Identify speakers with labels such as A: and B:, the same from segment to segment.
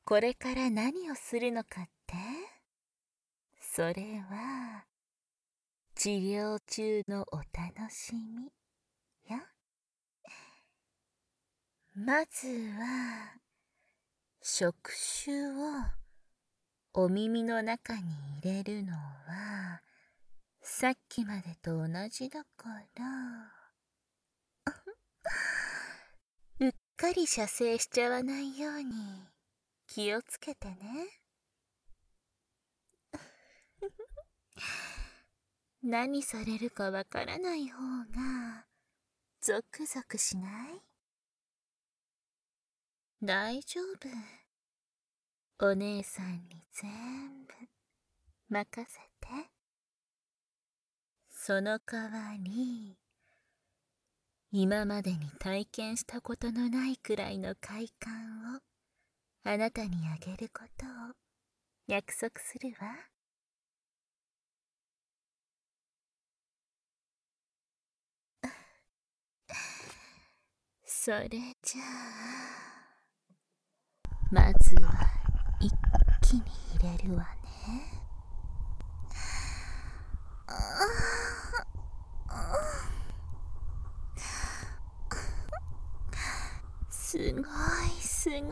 A: これから何をするのかって？それは治療中のお楽しみよ。まずは触手をお耳の中に入れるのはさっきまでと同じだからうっかり射精しちゃわないように気をつけてね。何されるかわからない方がゾクゾクしない？大丈夫。お姉さんに全部任せて。その代わり、今までに体験したことのないくらいの快感をあなたにあげることを約束するわ。それじゃあ、まずは一気に入れるわね。すごいすご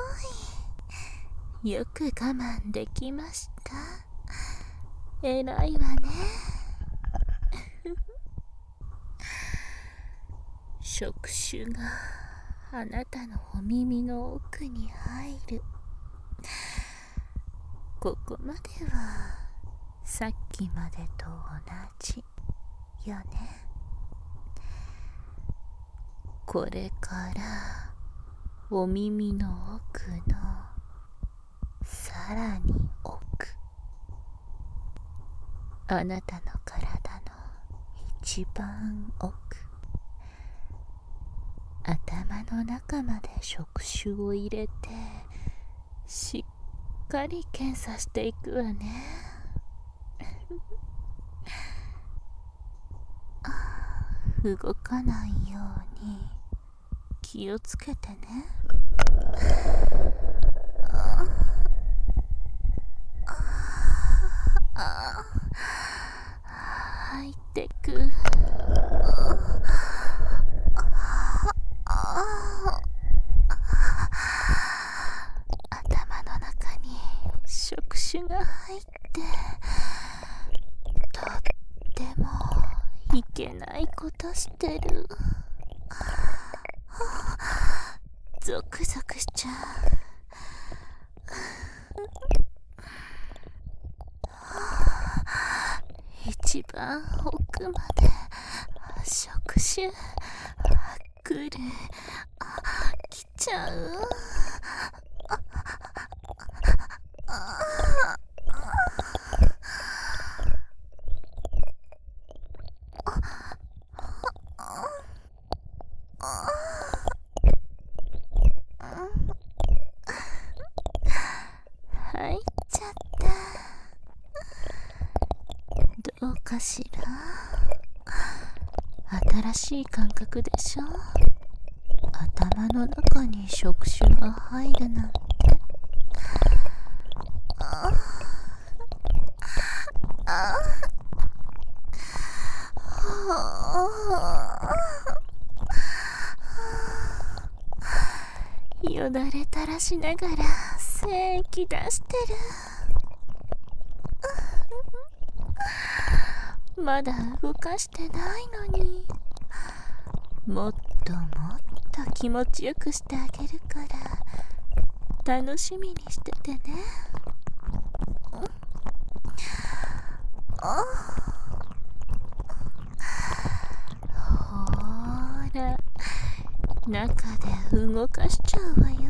A: い。よく我慢できました。偉いわね。触手があなたのお耳の奥に入る。ここまではさっきまでと同じよね。これからお耳の奥のさらに奥、あなたの体の一番奥、頭の中まで触手を入れてしっかり検査していくわね。動かないように気をつけてね。入ってく。頭の中に触手が入ってとってもいけないことしてる。ゾクゾクしちゃう。一番奥まで触手来る。来ちゃう。入っちゃった。どうかしら。新しい感覚でしょ。頭の中に触手が入るなんて。よだれ垂らしながら精液出してる。まだ動かしてないのに、もっともっと気持ちよくしてあげるから楽しみにしててね。ほーら、中で動かしちゃうわよ。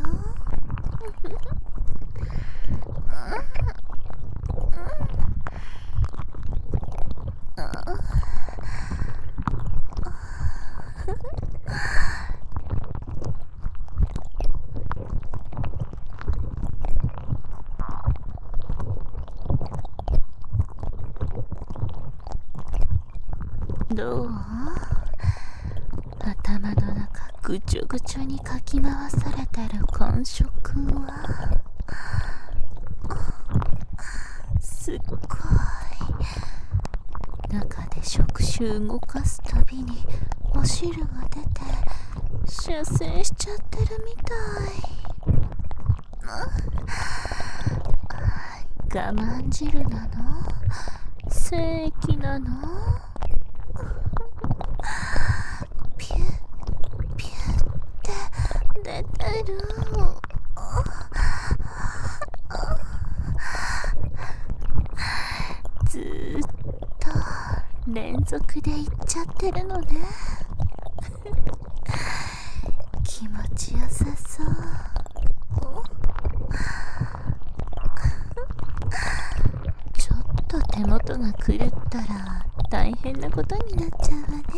A: どう？頭の中ぐちょぐちょにかき回されてる感触は。 すっごい。中で触手動かすたびにお汁が出て射精しちゃってるみたい。我慢汁なの？精液なの？ピュッピュッって出てる。ずーっと連続でいっちゃってるのね。気持ちよさそう。ちょっと手元が狂ったら大変なことになっちゃうわね。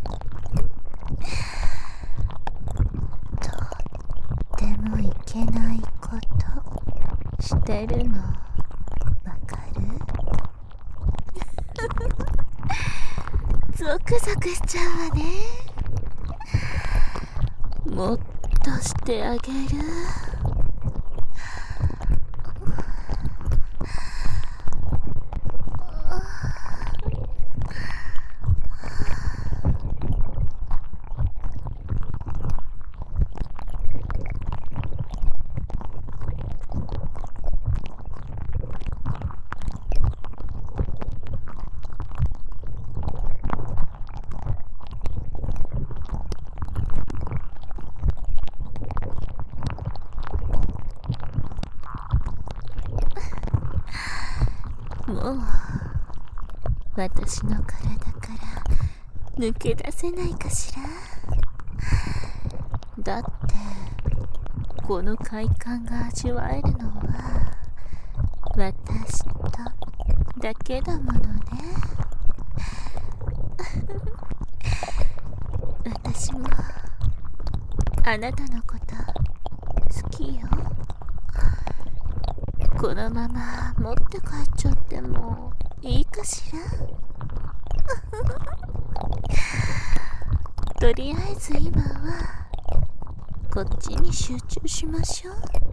A: とってもいけないことしてるのわかる？ゾクゾクしちゃうわね。もっとしてあげる。もう私の体から抜け出せないかしら。だってこの快感が味わえるのは私とだけだものね。私もあなたのこと好きよ。このまま持って帰っちゃってもいいかしら。とりあえず今はこっちに集中しましょう。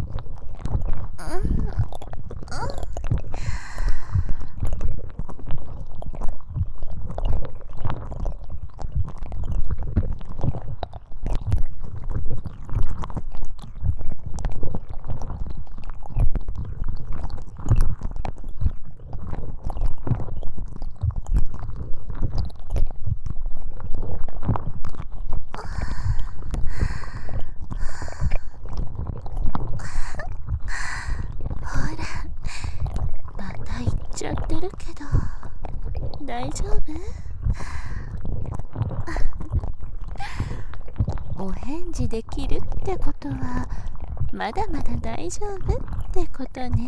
A: ちゃってるけど大丈夫？お返事できるってことはまだまだ大丈夫ってことね。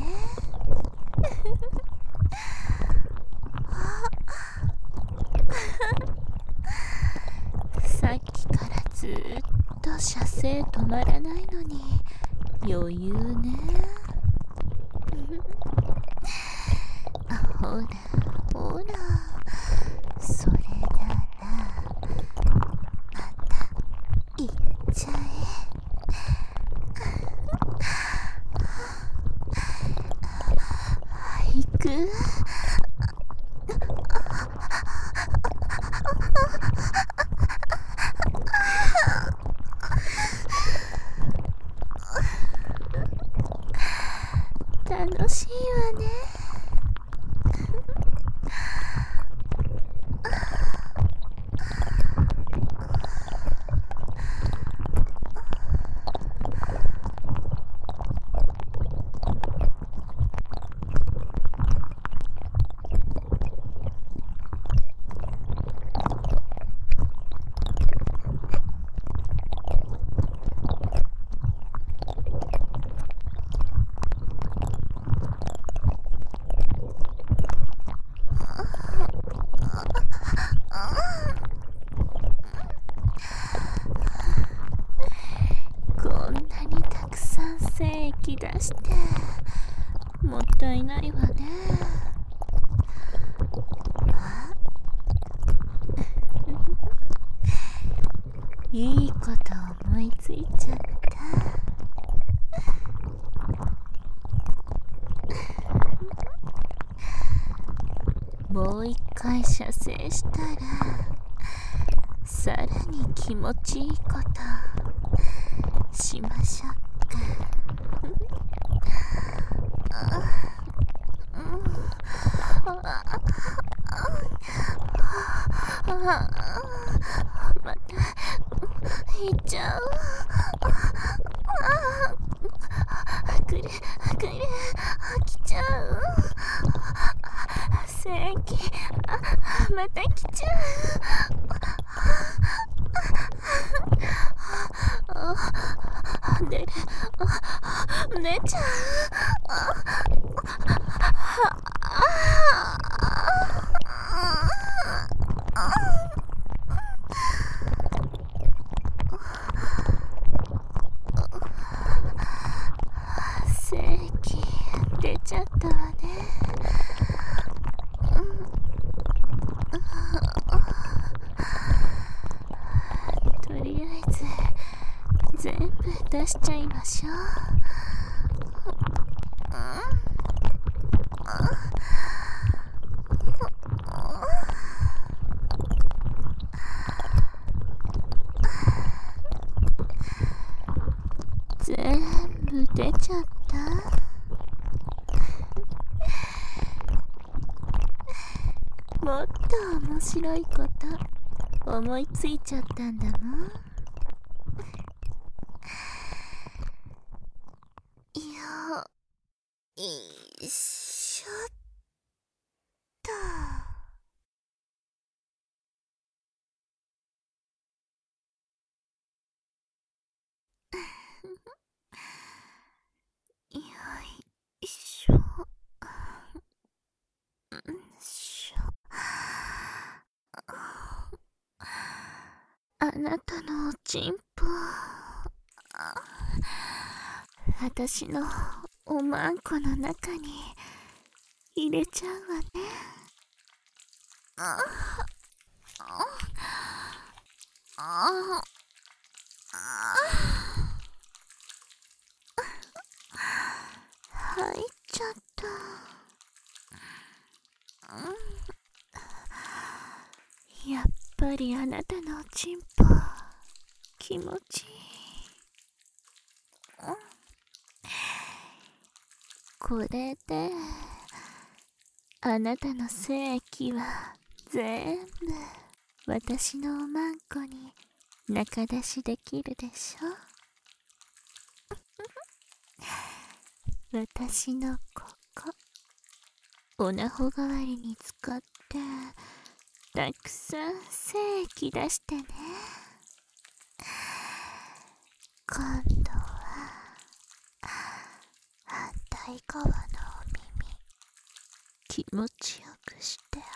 A: さっきからずっと射精止まらないのに余裕ね。ほらほら、それならまた行っちゃえ。行く？楽しいわね。こんなにたくさん精液出してもったいないわね。いいこと思いついちゃった。 成したらさらに気持ちいいことしましょうか。また行っちゃう。くるくる来ちゃう。正規また来ちゃう。出ちゃう。正規出ちゃったわね。とりあえず全部出しちゃいましょう。全部出ちゃった。もっと面白いこと思いついちゃったんだもん。よいしょっと。よいしょしょ。あなたのおちんぽ私のおまんこの中に入れちゃうわね。入っちゃった。やっぱりあなたのおちんぽ気持ちいい。これであなたの精液は全部私のおまんこに中出しできるでしょ。私のここおなほ代わりに使ってたくさん精液出してね。今度は反対側のお耳気持ちよくしてあ